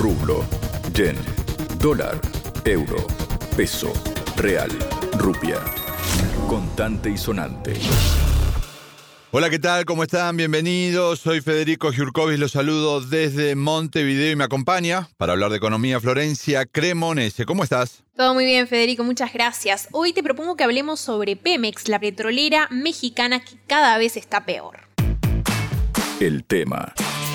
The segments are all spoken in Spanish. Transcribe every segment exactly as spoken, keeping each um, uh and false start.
rublo, yen, dólar, euro, peso, real, rupia. Contante y sonante. Hola, ¿qué tal? ¿Cómo están? Bienvenidos. Soy Federico Giurkovic, los saludo desde Montevideo y me acompaña para hablar de economía Florencia Cremonese. ¿Cómo estás? Todo muy bien, Federico, muchas gracias. Hoy te propongo que hablemos sobre Pemex, la petrolera mexicana que cada vez está peor. El tema.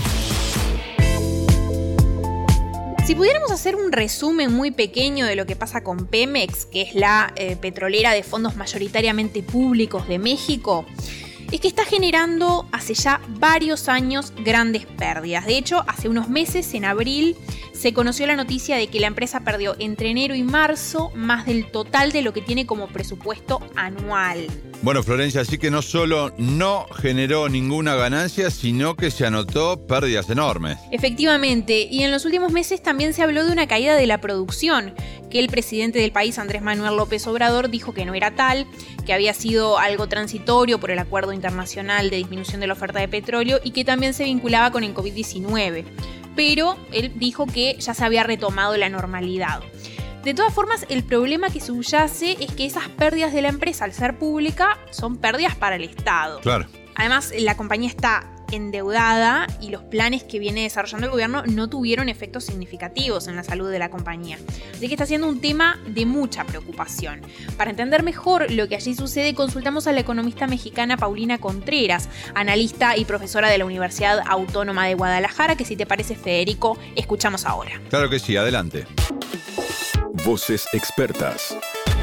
Si pudiéramos hacer un resumen muy pequeño de lo que pasa con Pemex, que es la eh, petrolera de fondos mayoritariamente públicos de México, es que está generando hace ya varios años grandes pérdidas. De hecho, hace unos meses, en abril, se conoció la noticia de que la empresa perdió entre enero y marzo más del total de lo que tiene como presupuesto anual. Bueno, Florencia, así que no solo no generó ninguna ganancia, sino que se anotó pérdidas enormes. Efectivamente, y en los últimos meses también se habló de una caída de la producción, que el presidente del país, Andrés Manuel López Obrador, dijo que no era tal, que había sido algo transitorio por el Acuerdo Internacional de Disminución de la Oferta de Petróleo y que también se vinculaba con el covid diecinueve. Pero él dijo que ya se había retomado la normalidad. De todas formas, el problema que subyace es que esas pérdidas de la empresa, al ser pública, son pérdidas para el Estado. Claro. Además, la compañía está endeudada y los planes que viene desarrollando el gobierno no tuvieron efectos significativos en la salud de la compañía. Así que está siendo un tema de mucha preocupación. Para entender mejor lo que allí sucede, consultamos a la economista mexicana Paulina Contreras, analista y profesora de la Universidad Autónoma de Guadalajara, que, si te parece, Federico, escuchamos ahora. Claro que sí, adelante. Voces expertas.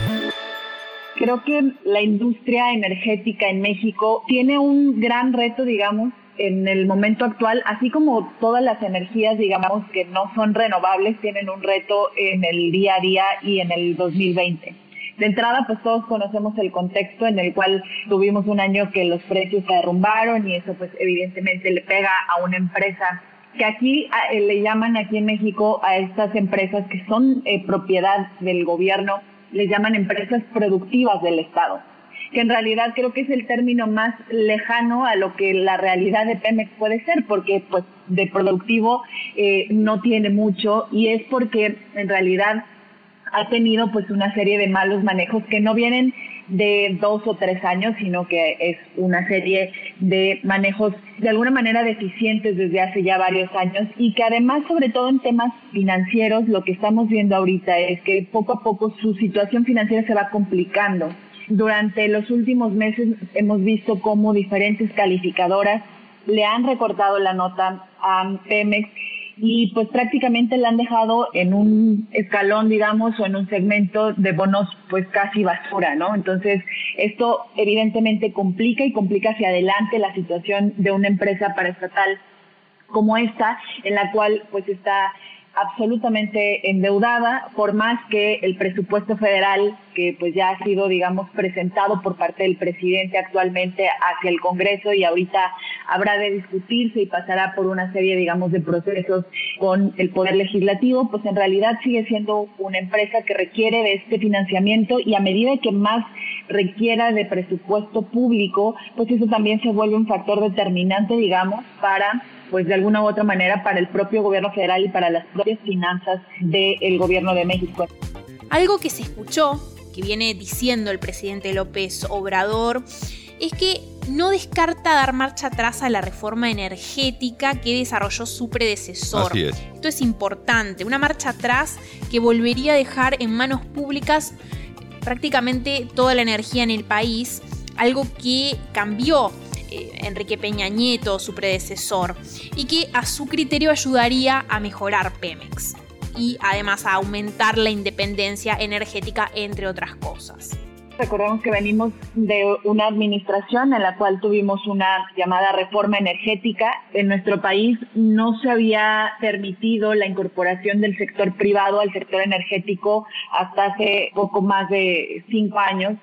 Creo que la industria energética en México tiene un gran reto, digamos, en el momento actual, así como todas las energías, digamos, que no son renovables, tienen un reto en el día a día y en el dos mil veinte. De entrada, pues todos conocemos el contexto en el cual tuvimos un año que los precios se derrumbaron y eso pues evidentemente le pega a una empresa que aquí eh, le llaman aquí en México a estas empresas que son eh, propiedad del gobierno, les llaman empresas productivas del Estado, que en realidad creo que es el término más lejano a lo que la realidad de Pemex puede ser, porque pues de productivo eh, no tiene mucho y es porque en realidad ha tenido pues una serie de malos manejos que no vienen de dos o tres años, sino que es una serie de manejos de alguna manera deficientes desde hace ya varios años y que además, sobre todo en temas financieros, lo que estamos viendo ahorita es que poco a poco su situación financiera se va complicando. Durante los últimos meses hemos visto cómo diferentes calificadoras le han recortado la nota a Pemex y pues prácticamente la han dejado en un escalón, digamos, o en un segmento de bonos pues casi basura, ¿no? Entonces, esto evidentemente complica y complica hacia adelante la situación de una empresa paraestatal como esta, en la cual pues está absolutamente endeudada, por más que el presupuesto federal, que pues ya ha sido, digamos, presentado por parte del presidente actualmente hacia el Congreso y ahorita habrá de discutirse y pasará por una serie, digamos, de procesos con el Poder Legislativo, pues en realidad sigue siendo una empresa que requiere de este financiamiento y a medida que más requiera de presupuesto público, pues eso también se vuelve un factor determinante, digamos, para pues de alguna u otra manera para el propio gobierno federal y para las propias finanzas del gobierno de México. Algo que se escuchó, que viene diciendo el presidente López Obrador, es que no descarta dar marcha atrás a la reforma energética que desarrolló su predecesor. Así es. Esto es importante, una marcha atrás que volvería a dejar en manos públicas prácticamente toda la energía en el país, algo que cambió Enrique Peña Nieto, su predecesor, y que a su criterio ayudaría a mejorar Pemex y además a aumentar la independencia energética, entre otras cosas. Recordemos que venimos de una administración en la cual tuvimos una llamada reforma energética. En nuestro país no se había permitido la incorporación del sector privado al sector energético hasta hace poco más de cinco años.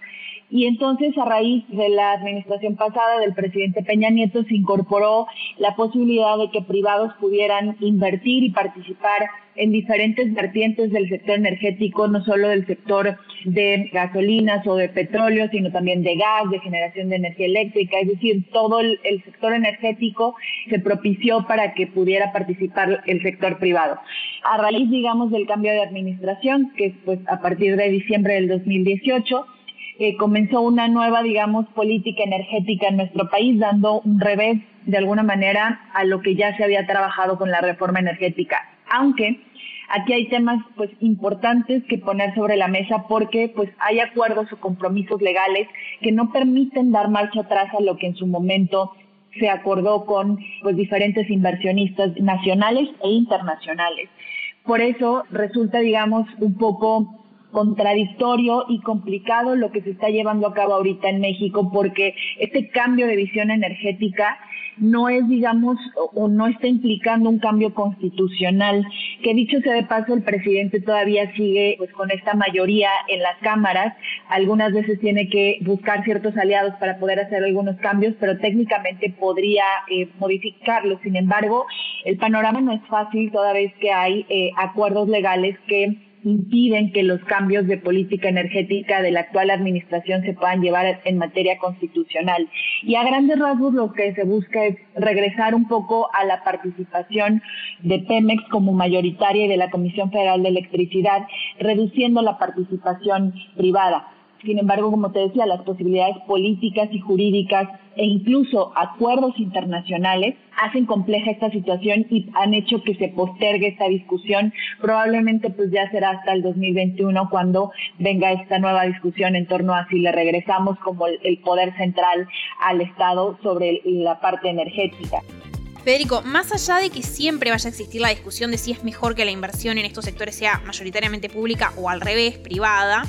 Y entonces, a raíz de la administración pasada del presidente Peña Nieto, se incorporó la posibilidad de que privados pudieran invertir y participar en diferentes vertientes del sector energético, no solo del sector de gasolinas o de petróleo, sino también de gas, de generación de energía eléctrica, es decir, todo el, el sector energético se propició para que pudiera participar el sector privado. A raíz, digamos, del cambio de administración, que es pues a partir de diciembre del dos mil dieciocho, eh, comenzó una nueva, digamos, política energética en nuestro país, dando un revés, de alguna manera, a lo que ya se había trabajado con la reforma energética. Aunque aquí hay temas pues importantes que poner sobre la mesa porque pues hay acuerdos o compromisos legales que no permiten dar marcha atrás a lo que en su momento se acordó con pues diferentes inversionistas nacionales e internacionales. Por eso resulta, digamos, un poco contradictorio y complicado lo que se está llevando a cabo ahorita en México, porque este cambio de visión energética no es, digamos, o no está implicando un cambio constitucional, que dicho sea de paso, el presidente todavía sigue pues con esta mayoría en las cámaras. Algunas veces tiene que buscar ciertos aliados para poder hacer algunos cambios, pero técnicamente podría eh, modificarlos. Sin embargo, el panorama no es fácil toda vez que hay eh, acuerdos legales que impiden que los cambios de política energética de la actual administración se puedan llevar en materia constitucional. Y a grandes rasgos lo que se busca es regresar un poco a la participación de Pemex como mayoritaria y de la Comisión Federal de Electricidad, reduciendo la participación privada. Sin embargo, como te decía, las posibilidades políticas y jurídicas e incluso acuerdos internacionales hacen compleja esta situación y han hecho que se postergue esta discusión. Probablemente pues ya será hasta el dos mil veintiuno cuando venga esta nueva discusión en torno a si le regresamos como el, el poder central al Estado sobre la parte energética. Federico, más allá de que siempre vaya a existir la discusión de si es mejor que la inversión en estos sectores sea mayoritariamente pública o al revés, privada,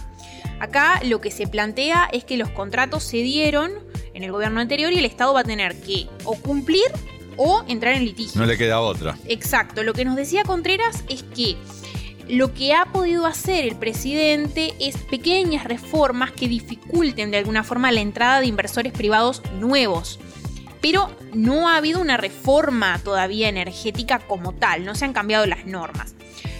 acá lo que se plantea es que los contratos se dieron en el gobierno anterior y el Estado va a tener que o cumplir o entrar en litigio. No le queda otra. Exacto. Lo que nos decía Contreras es que lo que ha podido hacer el presidente es pequeñas reformas que dificulten de alguna forma la entrada de inversores privados nuevos. Pero no ha habido una reforma todavía energética como tal, no se han cambiado las normas.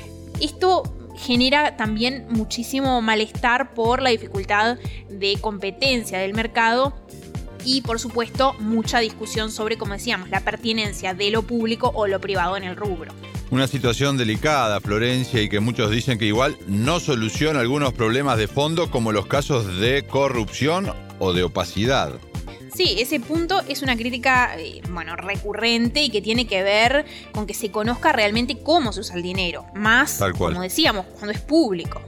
Esto genera también muchísimo malestar por la dificultad de competencia del mercado y, por supuesto, mucha discusión sobre, como decíamos, la pertinencia de lo público o lo privado en el rubro. Una situación delicada, Florencia, y que muchos dicen que igual no soluciona algunos problemas de fondo como los casos de corrupción o de opacidad. Sí, ese punto es una crítica, eh, bueno, recurrente y que tiene que ver con que se conozca realmente cómo se usa el dinero. Más, como decíamos, cuando es público.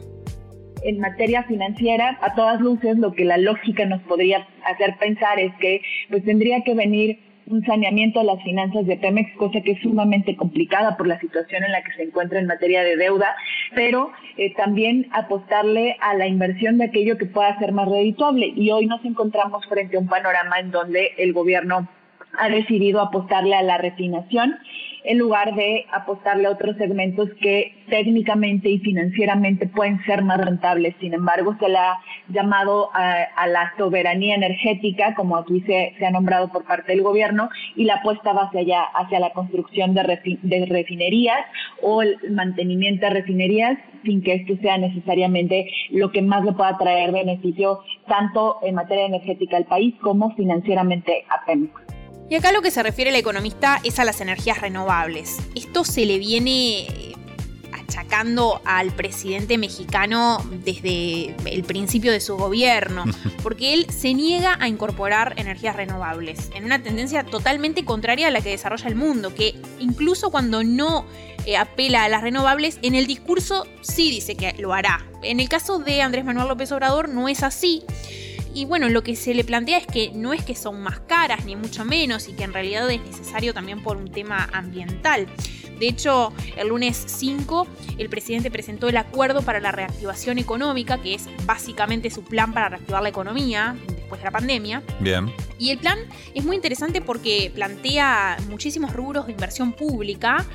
En materia financiera, a todas luces, lo que la lógica nos podría hacer pensar es que pues tendría que venir un saneamiento de las finanzas de Pemex, cosa que es sumamente complicada por la situación en la que se encuentra en materia de deuda, pero eh, también apostarle a la inversión de aquello que pueda ser más redituable. Y hoy nos encontramos frente a un panorama en donde el gobierno ha decidido apostarle a la refinación en lugar de apostarle a otros segmentos que técnicamente y financieramente pueden ser más rentables. Sin embargo, se le ha llamado a, a la soberanía energética, como aquí se, se ha nombrado por parte del gobierno, y la apuesta va hacia allá, hacia la construcción de, refi, de refinerías o el mantenimiento de refinerías, sin que esto sea necesariamente lo que más le pueda traer beneficio tanto en materia energética al país como financieramente a Pemex. Y acá lo que se refiere el economista es a las energías renovables. Esto se le viene achacando al presidente mexicano desde el principio de su gobierno, porque él se niega a incorporar energías renovables, en una tendencia totalmente contraria a la que desarrolla el mundo, que incluso cuando no eh, apela a las renovables, en el discurso sí dice que lo hará. En el caso de Andrés Manuel López Obrador no es así. Y bueno, lo que se le plantea es que no es que son más caras, ni mucho menos, y que en realidad es necesario también por un tema ambiental. De hecho, el lunes cinco, el presidente presentó el Acuerdo para la Reactivación Económica, que es básicamente su plan para reactivar la economía después de la pandemia. Bien. Y el plan es muy interesante porque plantea muchísimos rubros de inversión pública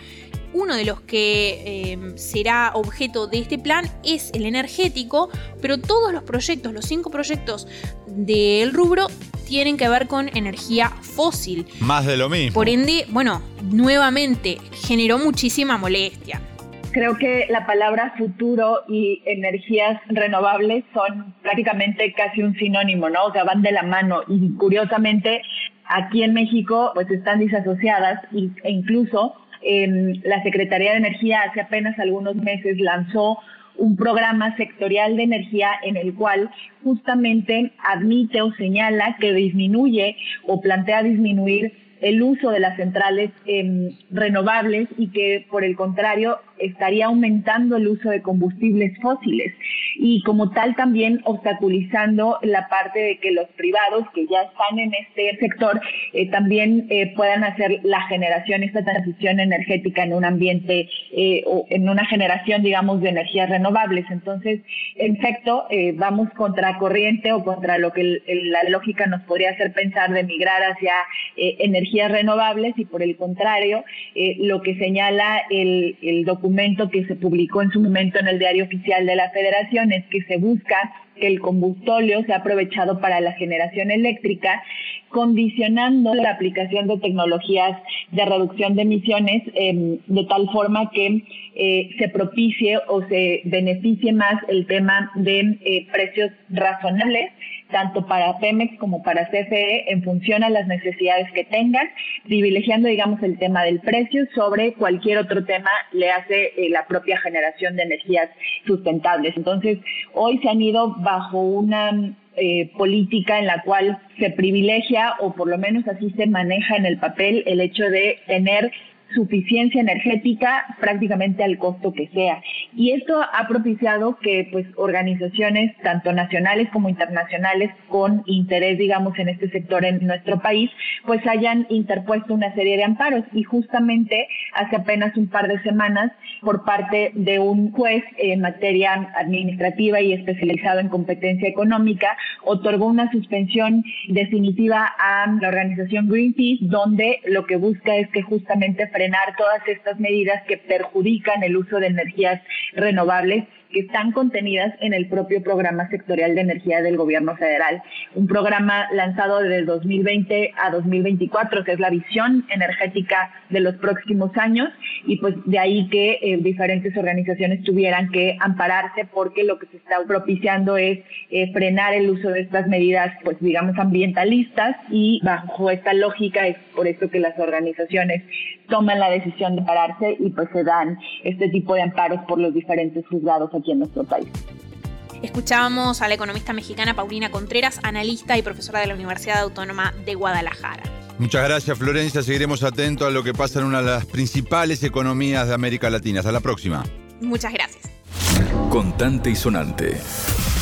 Uno de los que eh, será objeto de este plan es el energético, pero todos los proyectos, los cinco proyectos del rubro, tienen que ver con energía fósil. Más de lo mismo. Por ende, bueno, nuevamente generó muchísima molestia. Creo que la palabra futuro y energías renovables son prácticamente casi un sinónimo, ¿no? O sea, van de la mano y curiosamente aquí en México pues están disasociadas y, e incluso eh, la Secretaría de Energía hace apenas algunos meses lanzó un programa sectorial de energía en el cual justamente admite o señala que disminuye o plantea disminuir el uso de las centrales eh, renovables y que por el contrario estaría aumentando el uso de combustibles fósiles y como tal también obstaculizando la parte de que los privados que ya están en este sector eh, también eh, puedan hacer la generación, esta transición energética en un ambiente eh, o en una generación, digamos, de energías renovables. Entonces, en efecto, eh, vamos contra corriente o contra lo que el, el, la lógica nos podría hacer pensar de migrar hacia eh, energías renovables y por el contrario, eh, lo que señala el, el documento que se publicó en su momento en el Diario Oficial de la Federación es que se busca que el combustóleo sea aprovechado para la generación eléctrica, condicionando la aplicación de tecnologías de reducción de emisiones eh, de tal forma que eh, se propicie o se beneficie más el tema de eh, precios razonables, tanto para Pemex como para C F E, en función a las necesidades que tengan, privilegiando, digamos, el tema del precio sobre cualquier otro tema, le hace eh, la propia generación de energías sustentables. Entonces, hoy se han ido bajo una eh, política en la cual se privilegia, o por lo menos así se maneja en el papel, el hecho de tener suficiencia energética prácticamente al costo que sea. Y esto ha propiciado que pues organizaciones tanto nacionales como internacionales con interés, digamos, en este sector en nuestro país, pues hayan interpuesto una serie de amparos. Y justamente hace apenas un par de semanas, por parte de un juez en materia administrativa y especializado en competencia económica, otorgó una suspensión definitiva a la organización Greenpeace, donde lo que busca es que justamente frenar todas estas medidas que perjudican el uso de energías renovables que están contenidas en el propio Programa Sectorial de Energía del Gobierno Federal. Un programa lanzado desde dos mil veinte a dos mil veinticuatro, que es la visión energética de los próximos años, y pues de ahí que eh, diferentes organizaciones tuvieran que ampararse porque lo que se está propiciando es eh, frenar el uso de estas medidas, pues digamos, ambientalistas, y bajo esta lógica es por eso que las organizaciones toman la decisión de pararse y pues se dan este tipo de amparos por los diferentes juzgados aquí en nuestro país. Escuchábamos a la economista mexicana Paulina Contreras, analista y profesora de la Universidad Autónoma de Guadalajara. Muchas gracias, Florencia. Seguiremos atentos a lo que pasa en una de las principales economías de América Latina. Hasta la próxima. Muchas gracias. Contante y sonante.